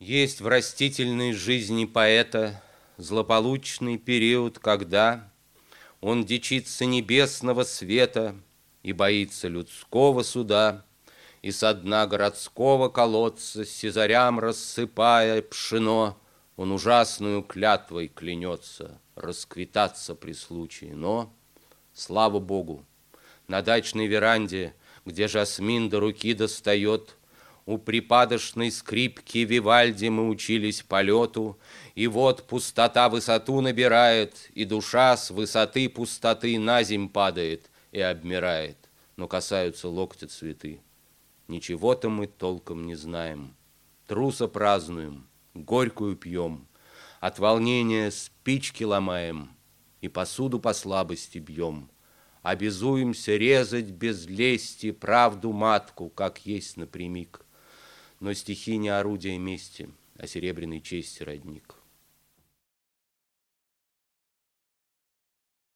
Есть в растительной жизни поэта злополучный период, когда он дичится небесного света и боится людского суда, и со дна городского колодца, сизарям рассыпая пшено, он ужасную клятвой клянется расквитаться при случае. Но, слава Богу, на дачной веранде, где жасмин до руки достает, у припадочной скрипки Вивальди мы учились полету, и вот пустота высоту набирает, и душа с высоты пустоты на земь падает и обмирает, но касаются локтя цветы. Ничего-то мы толком не знаем, труса празднуем, горькую пьем, от волнения спички ломаем и посуду по слабости бьем. Обязуемся резать без лести правду матку, как есть напрямик. Но стихи не орудие мести, а серебряной чести родник.